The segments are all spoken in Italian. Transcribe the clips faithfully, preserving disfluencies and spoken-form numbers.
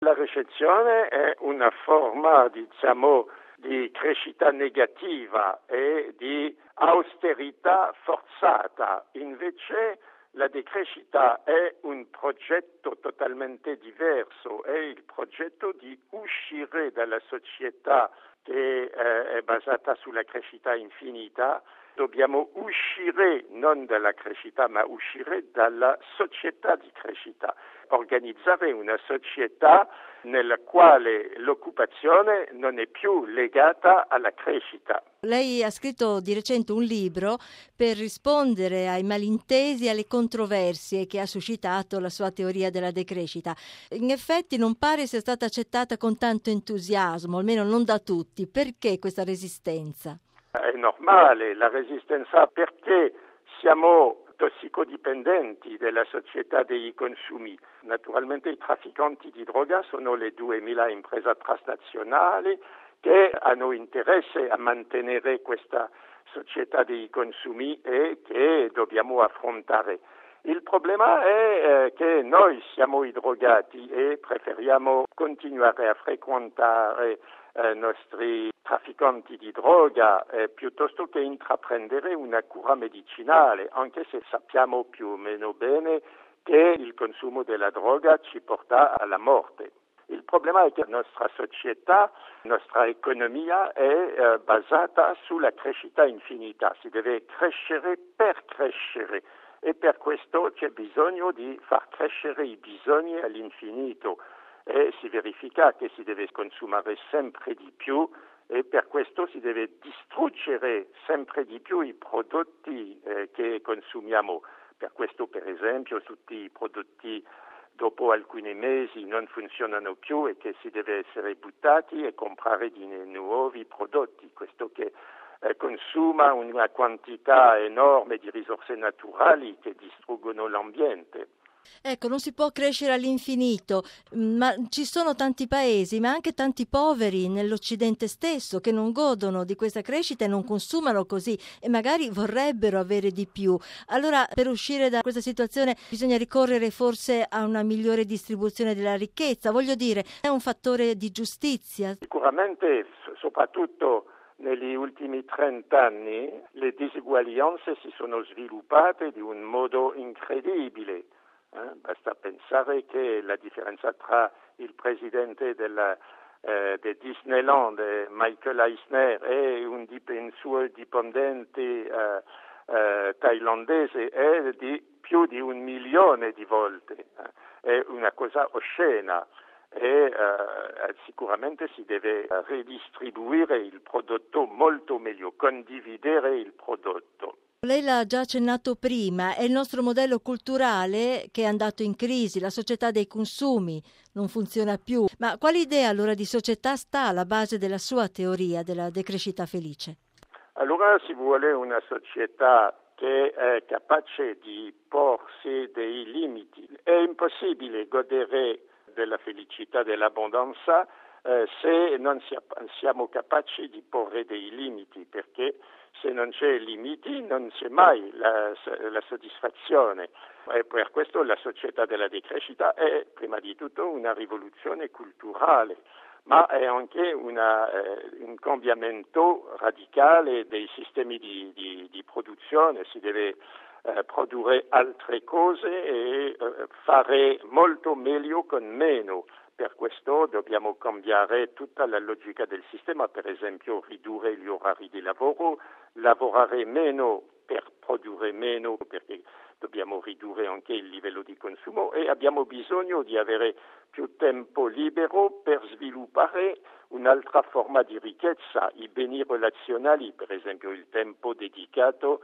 La recessione è una forma, diciamo, di crescita negativa e di austerità forzata. Invece la decrescita è un progetto totalmente diverso, è il progetto di uscire dalla società che eh, è basata sulla crescita infinita. Dobbiamo uscire non dalla crescita, ma uscire dalla società di crescita, organizzare una società nella quale l'occupazione non è più legata alla crescita. Lei ha scritto di recente un libro per rispondere ai malintesi e alle controversie che ha suscitato la sua teoria della decrescita. In effetti non pare sia stata accettata con tanto entusiasmo, almeno non da tutti. Perché questa resistenza? È normale la resistenza perché siamo tossicodipendenti della società dei consumi. Naturalmente i trafficanti di droga sono le duemila imprese transnazionali che hanno interesse a mantenere questa società dei consumi e che dobbiamo affrontare. Il problema è eh, che noi siamo i drogati e preferiamo continuare a frequentare i nostri trafficanti di droga eh, piuttosto che intraprendere una cura medicinale, anche se sappiamo più o meno bene che il consumo della droga ci porta alla morte. Il problema è che la nostra società, la nostra economia è eh, basata sulla crescita infinita, si deve crescere per crescere e per questo c'è bisogno di far crescere i bisogni all'infinito. E si verifica che si deve consumare sempre di più e per questo si deve distruggere sempre di più i prodotti eh, che consumiamo. Per questo, per esempio, tutti i prodotti dopo alcuni mesi non funzionano più e che si deve essere buttati e comprare di nuovi prodotti. Questo che eh, consuma una quantità enorme di risorse naturali che distruggono l'ambiente. Ecco, non si può crescere all'infinito, ma ci sono tanti paesi, ma anche tanti poveri nell'Occidente stesso che non godono di questa crescita e non consumano così e magari vorrebbero avere di più. Allora, per uscire da questa situazione bisogna ricorrere forse a una migliore distribuzione della ricchezza. Voglio dire, è un fattore di giustizia. Sicuramente, soprattutto negli ultimi trent'anni, le diseguaglianze si sono sviluppate di un modo incredibile. Eh, basta pensare che la differenza tra il presidente della, eh, di Disneyland, Michael Eisner, e un, dip- un suo dipendente eh, eh, thailandese è di più di un milione di volte. Eh. È una cosa oscena e eh, sicuramente si deve ridistribuire il prodotto molto meglio, condividere il prodotto. Lei l'ha già accennato prima, è il nostro modello culturale che è andato in crisi, la società dei consumi non funziona più. Ma quale idea allora di società sta alla base della sua teoria della decrescita felice? Allora si vuole una società che è capace di porsi dei limiti. È impossibile godere della felicità, dell'abbondanza eh, se non siamo capaci di porre dei limiti, perché se non c'è limiti non c'è mai la, la soddisfazione e per questo la società della decrescita è prima di tutto una rivoluzione culturale, ma è anche una, eh, un cambiamento radicale dei sistemi di, di, di produzione. Si deve eh, produrre altre cose e eh, fare molto meglio con meno. Per questo dobbiamo cambiare tutta la logica del sistema, per esempio ridurre gli orari di lavoro, lavorare meno per produrre meno, perché dobbiamo ridurre anche il livello di consumo e abbiamo bisogno di avere più tempo libero per sviluppare un'altra forma di ricchezza, i beni relazionali, per esempio il tempo dedicato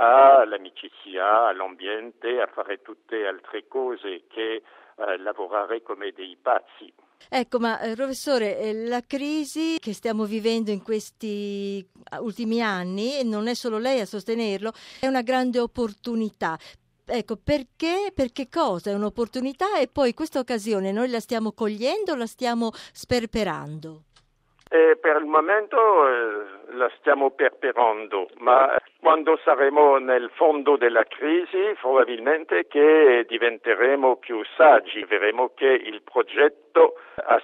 all'amicizia, all'ambiente, a fare tutte altre cose che eh, lavorare come dei pazzi. Ecco, ma eh, professore, eh, la crisi che stiamo vivendo in questi ultimi anni, e non è solo lei a sostenerlo, è una grande opportunità. Ecco, perché? Per che cosa? È un'opportunità e poi questa occasione noi la stiamo cogliendo o la stiamo sperperando? E per il momento eh, la stiamo perperando, ma quando saremo nel fondo della crisi probabilmente che diventeremo più saggi, vedremo che il progetto ha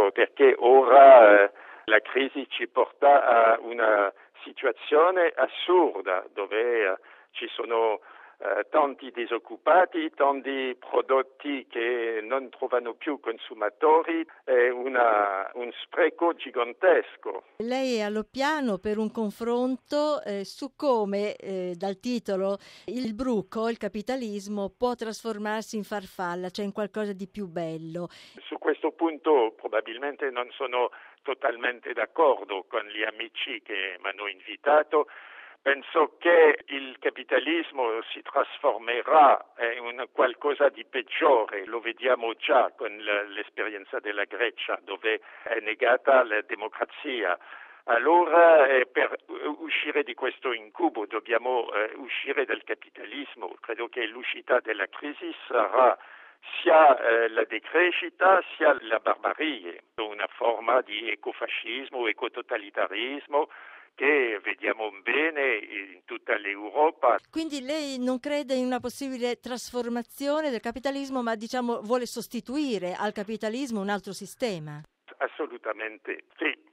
questo perché ora eh, la crisi ci porta a una situazione assurda dove eh, ci sono eh, tanti disoccupati, tanti prodotti che non trovano più consumatori, è una, un spreco gigantesco. Lei è allo piano per un confronto eh, su come, eh, dal titolo, il bruco, il capitalismo, può trasformarsi in farfalla, cioè in qualcosa di più bello. Su questo punto probabilmente non sono totalmente d'accordo con gli amici che mi hanno invitato. Penso che il capitalismo si trasformerà in qualcosa di peggiore, lo vediamo già con l'esperienza della Grecia, dove è negata la democrazia. Allora, eh, per uscire di questo incubo dobbiamo eh, uscire dal capitalismo. Credo che l'uscita della crisi sarà sia eh, la decrescita sia la barbarie, una forma di ecofascismo, ecototalitarismo che vediamo bene in tutta l'Europa. Quindi lei non crede in una possibile trasformazione del capitalismo, ma diciamo vuole sostituire al capitalismo un altro sistema? Assolutamente sì.